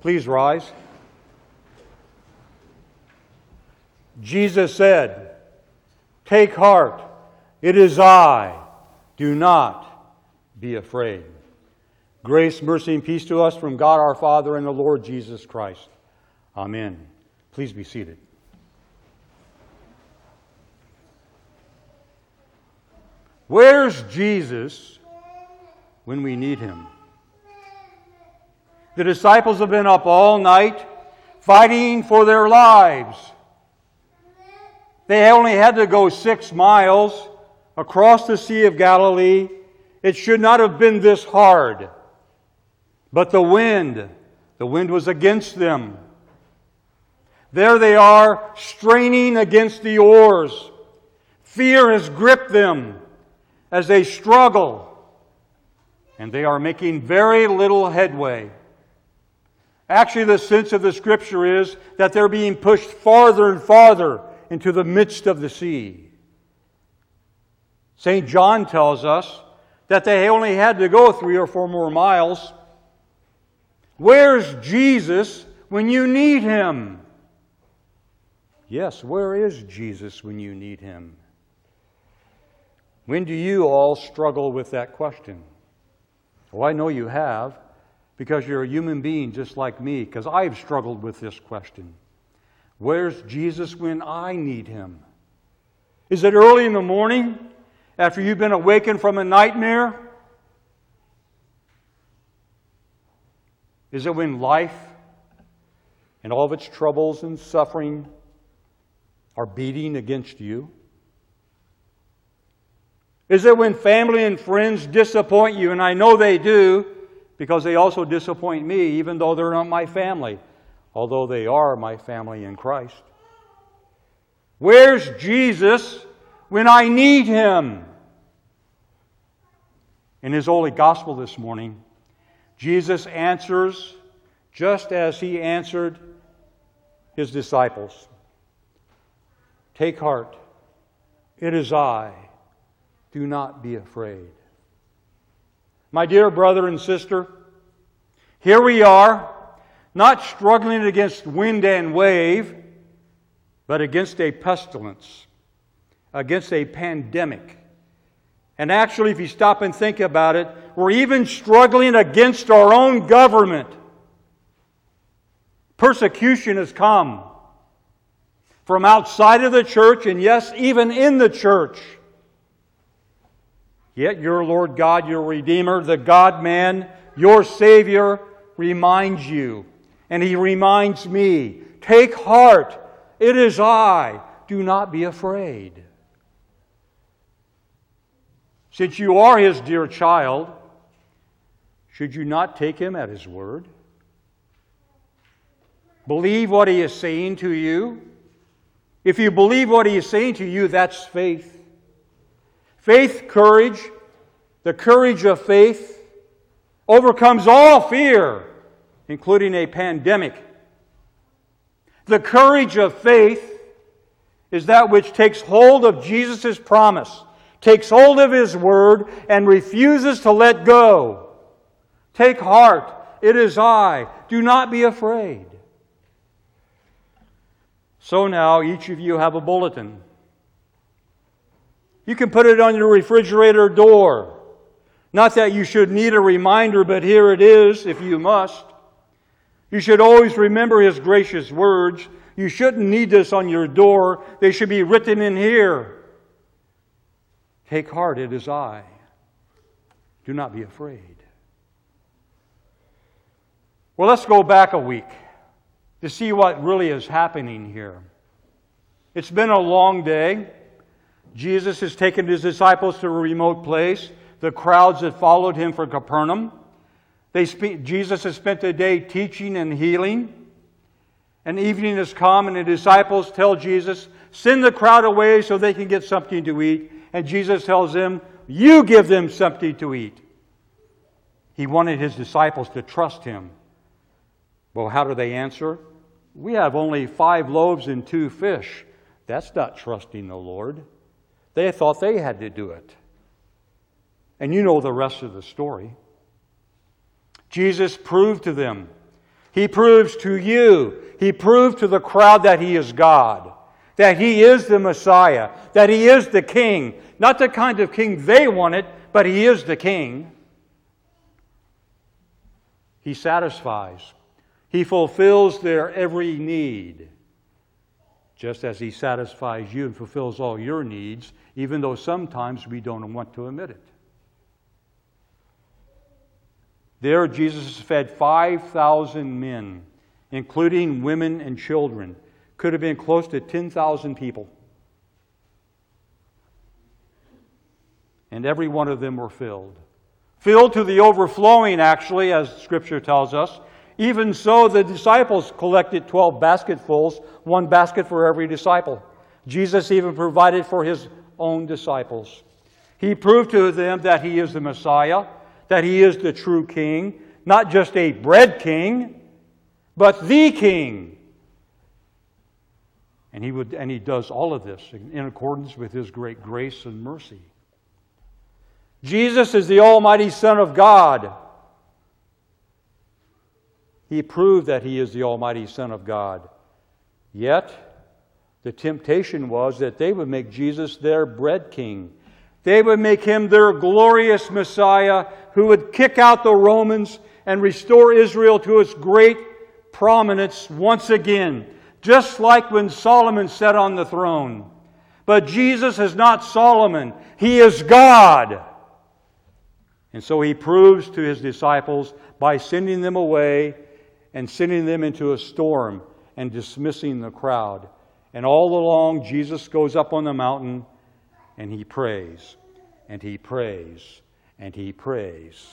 Please rise. Jesus said, "Take heart, it is I. Do not be afraid." Grace, mercy, and peace to us from God our Father and the Lord Jesus Christ. Amen. Please be seated. Where's Jesus when we need Him? The disciples have been up all night fighting for their lives. They only had to go 6 miles across the Sea of Galilee. It should not have been this hard. But the wind was against them. There they are, straining against the oars. Fear has gripped them as they struggle, and they are making very little headway. Actually, the sense of the Scripture is that they're being pushed farther and farther into the midst of the sea. St. John tells us that they only had to go 3 or 4 more miles. Where's Jesus when you need Him? Yes, where is Jesus when you need Him? When do you all struggle with that question? Well, I know you have, because you're a human being just like me, because I've struggled with this question. Where's Jesus when I need Him? Is it early in the morning after you've been awakened from a nightmare? Is it when life and all of its troubles and suffering are beating against you? Is it when family and friends disappoint you? And I know they do, because they also disappoint me, even though they're not my family, although they are my family in Christ. Where's Jesus when I need Him? In His Holy Gospel this morning, Jesus answers just as He answered His disciples. Take heart, it is I. Do not be afraid. My dear brother and sister, here we are, not struggling against wind and wave, but against a pestilence, against a pandemic. And actually, if you stop and think about it, we're even struggling against our own government. Persecution has come from outside of the church, and yes, even in the church. Yet your Lord God, your Redeemer, the God-man, your Savior, reminds you, and He reminds me, take heart, it is I, do not be afraid. Since you are His dear child, should you not take Him at His word? Believe what He is saying to you. If you believe what He is saying to you, that's faith. Faith, courage, the courage of faith overcomes all fear, including a pandemic. The courage of faith is that which takes hold of Jesus' promise, takes hold of His word, and refuses to let go. Take heart, it is I. Do not be afraid. So now, each of you have a bulletin. You can put it on your refrigerator door. Not that you should need a reminder, but here it is, if you must. You should always remember His gracious words. You shouldn't need this on your door. They should be written in here. Take heart, it is I. Do not be afraid. Well, let's go back a week to see what really is happening here. It's been a long day. Jesus has taken His disciples to a remote place. The crowds that followed Him from Capernaum. Jesus has spent the day teaching and healing. And evening has come, and the disciples tell Jesus, send the crowd away so they can get something to eat. And Jesus tells them, you give them something to eat. He wanted His disciples to trust Him. Well, how do they answer? We have only 5 loaves and 2 fish. That's not trusting the Lord. They thought they had to do it. And you know the rest of the story. Jesus proved to them He proves to you, He proved to the crowd that He is God, that He is the Messiah, that He is the King. Not the kind of king they wanted, but He is the King. He satisfies. He fulfills their every need, just as He satisfies you and fulfills all your needs, even though sometimes we don't want to admit it. There, Jesus fed 5,000 men, including women and children. Could have been close to 10,000 people. And every one of them were filled. Filled to the overflowing, actually, as Scripture tells us. Even so, the disciples collected 12 basketfuls, one basket for every disciple. Jesus even provided for His own disciples. He proved to them that He is the Messiah, that He is the true King, not just a bread king, but the King. And He does all of this in accordance with His great grace and mercy. Jesus is the Almighty Son of God. He proved that He is the Almighty Son of God. Yet, the temptation was that they would make Jesus their bread king. They would make Him their glorious Messiah who would kick out the Romans and restore Israel to its great prominence once again, just like when Solomon sat on the throne. But Jesus is not Solomon. He is God. And so He proves to His disciples by sending them away and sending them into a storm and dismissing the crowd. And all along, Jesus goes up on the mountain and He prays, and He prays, and He prays.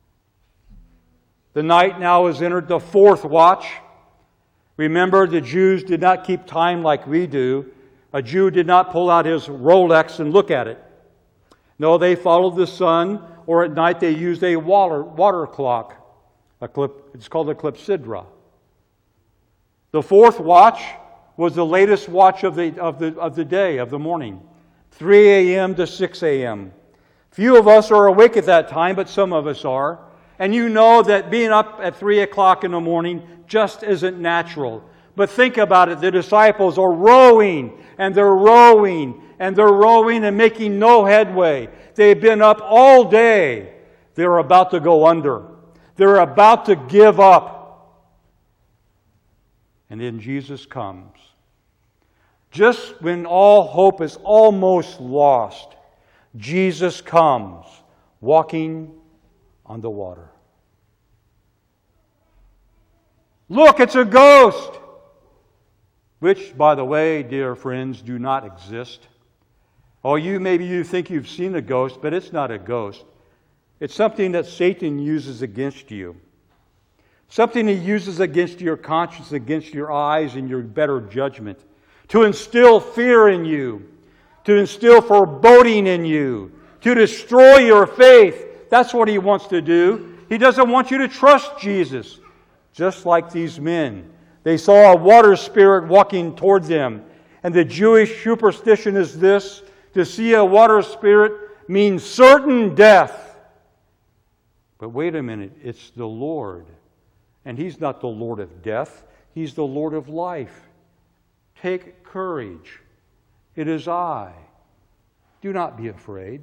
The night now has entered the fourth watch. Remember, the Jews did not keep time like we do. A Jew did not pull out his Rolex and look at it. No, they followed the sun, or at night they used a water clock. It's called a clepsydra. The fourth watch was the latest watch of the day, of the morning. 3 a.m. to 6 a.m. Few of us are awake at that time, but some of us are. And you know that being up at 3 o'clock in the morning just isn't natural. But think about it. The disciples are rowing, and they're rowing, and they're rowing and making no headway. They've been up all day. They're about to go under. They're about to give up. And then Jesus comes. Just when all hope is almost lost, Jesus comes walking on the water. Look, it's a ghost! Which, by the way, dear friends, do not exist. Oh, maybe you think you've seen a ghost, but it's not a ghost. It's something that Satan uses against you. Something he uses against your conscience, against your eyes and your better judgment. To instill fear in you. To instill foreboding in you. To destroy your faith. That's what he wants to do. He doesn't want you to trust Jesus. Just like these men. They saw a water spirit walking toward them. And the Jewish superstition is this: to see a water spirit means certain death. But wait a minute, it's the Lord. And He's not the Lord of death. He's the Lord of life. Take courage. It is I. Do not be afraid.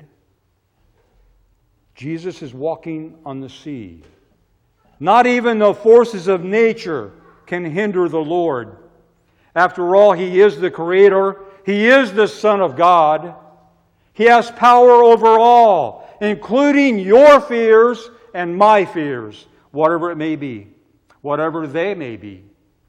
Jesus is walking on the sea. Not even the forces of nature can hinder the Lord. After all, He is the Creator. He is the Son of God. He has power over all, including your fears and my fears, whatever it may be, whatever they may be.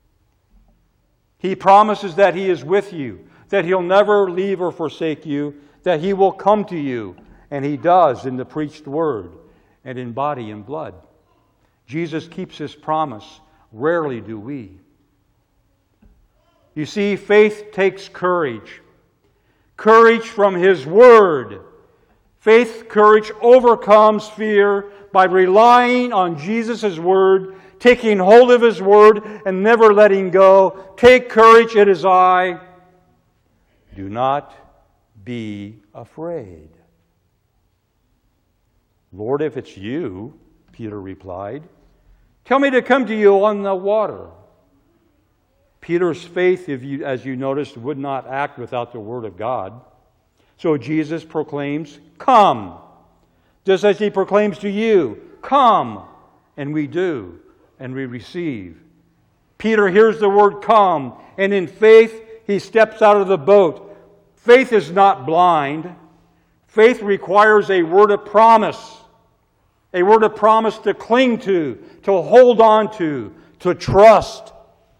He promises that He is with you, that He'll never leave or forsake you, that He will come to you, and He does in the preached word and in body and blood. Jesus keeps His promise. Rarely do we. You see, faith takes courage. Courage from His Word. Courage overcomes fear by relying on Jesus' Word, taking hold of His Word and never letting go. Take courage, it is I. Do not be afraid. Lord, if it's You, Peter replied, Tell me to come to you on the water. Peter's faith, as you noticed, would not act without the Word of God. So Jesus proclaims, come. Just as He proclaims to you, come. And we do, and we receive. Peter hears the word come, and in faith he steps out of the boat. Faith is not blind. Faith requires a word of promise. A word of promise to cling to hold on to trust.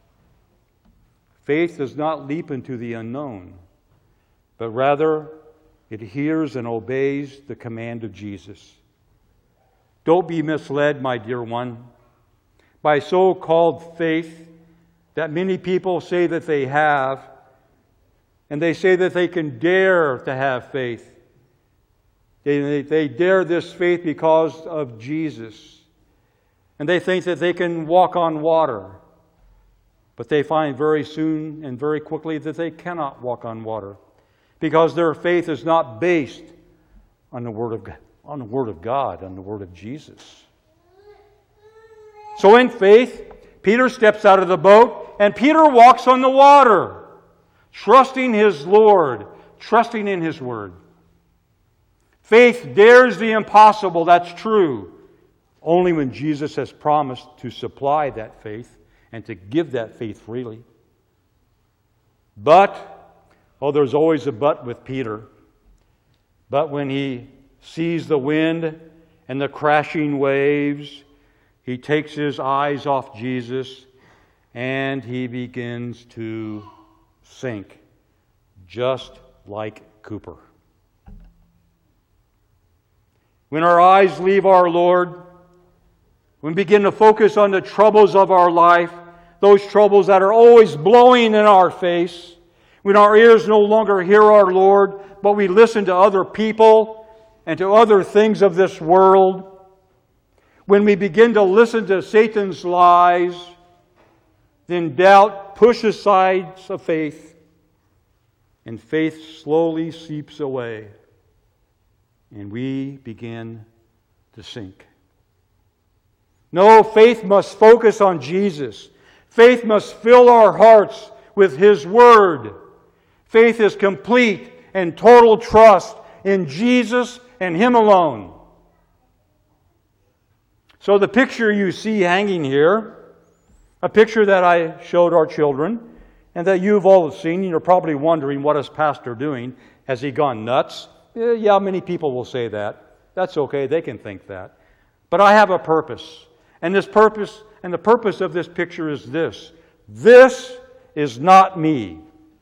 Faith does not leap into the unknown, but rather it hears and obeys the command of Jesus. Don't be misled, my dear one, by so-called faith that many people say that they have, and they say that they can dare to have faith. They dare this faith because of Jesus. And they think that they can walk on water. But they find very soon and very quickly that they cannot walk on water, because their faith is not based on the Word of God, on the Word of Jesus. So in faith, Peter steps out of the boat, and Peter walks on the water, trusting his Lord, trusting in His Word. Faith dares the impossible, that's true, only when Jesus has promised to supply that faith and to give that faith freely. But, there's always a but with Peter. But when he sees the wind and the crashing waves, he takes his eyes off Jesus and he begins to sink, just like Cooper. When our eyes leave our Lord, when we begin to focus on the troubles of our life, those troubles that are always blowing in our face, when our ears no longer hear our Lord, but we listen to other people and to other things of this world, when we begin to listen to Satan's lies, then doubt pushes aside faith, and faith slowly seeps away, and we begin to sink. No, faith must focus on Jesus. Faith must fill our hearts with His Word. Faith is complete and total trust in Jesus and Him alone. So the picture you see hanging here, a picture that I showed our children, and that you've all seen, you're probably wondering, what is Pastor doing? Has he gone nuts? Yeah, many people will say that. That's okay, they can think that. But I have a purpose. And the purpose of this picture is this. This is not me.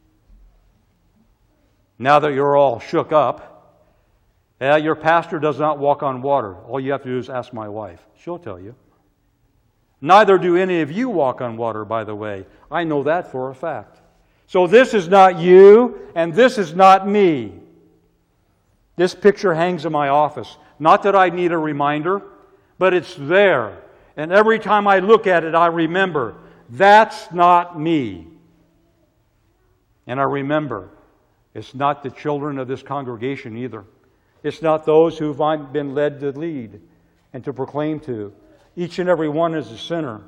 Now that you're all shook up, your pastor does not walk on water. All you have to do is ask my wife. She'll tell you. Neither do any of you walk on water, by the way. I know that for a fact. So this is not you, and this is not me. This picture hangs in my office. Not that I need a reminder, but it's there. And every time I look at it, I remember, that's not me. And I remember, it's not the children of this congregation either. It's not those who've been led to lead and to proclaim to. Each and every one is a sinner.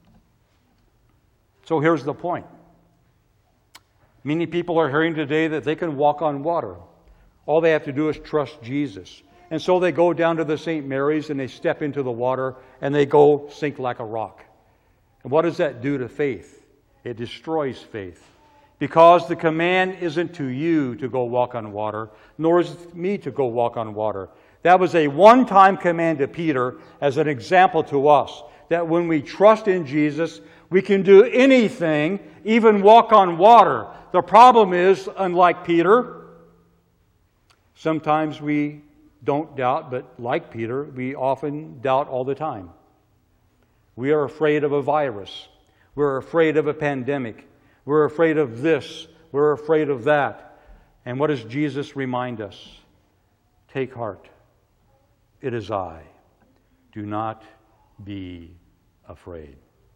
So here's the point. Many people are hearing today that they can walk on water. All they have to do is trust Jesus. And so they go down to the St. Mary's and they step into the water and they go sink like a rock. And what does that do to faith? It destroys faith. Because the command isn't to you to go walk on water, nor is it me to go walk on water. That was a one-time command to Peter as an example to us. That when we trust in Jesus, we can do anything, even walk on water. The problem is, unlike Peter, sometimes we don't doubt, but like Peter, we often doubt all the time. We are afraid of a virus. We're afraid of a pandemic. We're afraid of this. We're afraid of that. And what does Jesus remind us? Take heart. It is I. Do not be afraid.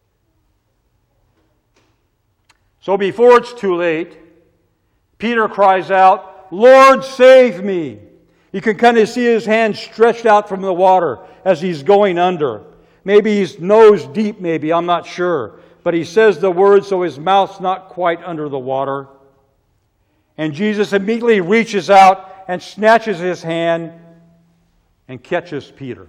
So before it's too late, Peter cries out, Lord, save me. You can kind of see his hand stretched out from the water as he's going under. Maybe he's nose deep, maybe, I'm not sure. But he says the word so his mouth's not quite under the water. And Jesus immediately reaches out and snatches his hand and catches Peter.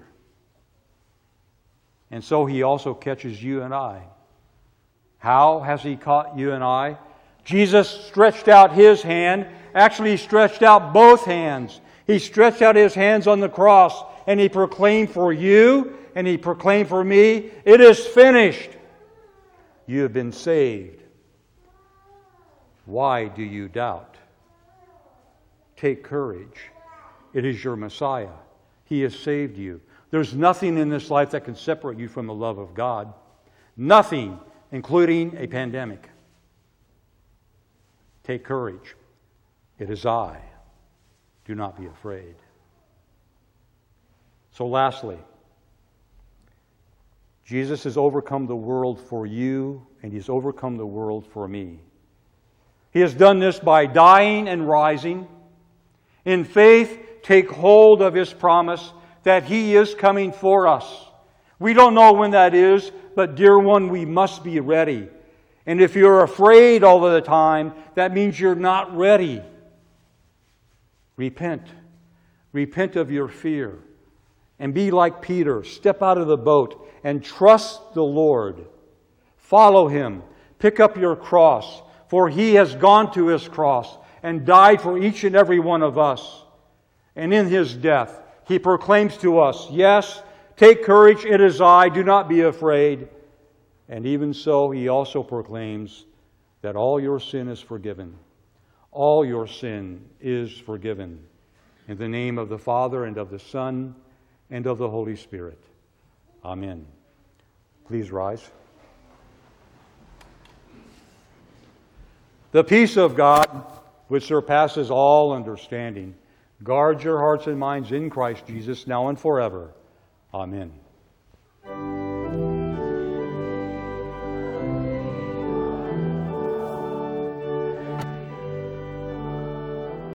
And so he also catches you and I. How has he caught you and I? Jesus stretched out his hand. Actually, he stretched out both hands. He stretched out his hands on the cross and he proclaimed for you and he proclaimed for me, it is finished. You have been saved. Why do you doubt? Take courage. It is your Messiah. He has saved you. There's nothing in this life that can separate you from the love of God. Nothing, including a pandemic. Take courage. It is I. Do not be afraid. So lastly, Jesus has overcome the world for you, and He's overcome the world for me. He has done this by dying and rising. In faith, take hold of His promise that He is coming for us. We don't know when that is, but dear one, we must be ready. And if you're afraid all of the time, that means you're not ready. Repent. Repent of your fear. And be like Peter. Step out of the boat and trust the Lord. Follow Him. Pick up your cross. For He has gone to His cross and died for each and every one of us. And in His death, He proclaims to us, yes, take courage, it is I, do not be afraid. And even so, He also proclaims that all your sin is forgiven. All your sin is forgiven. In the name of the Father, and of the Son, and of the Holy Spirit. Amen. Please rise. The peace of God, which surpasses all understanding, guard your hearts and minds in Christ Jesus, now and forever. Amen.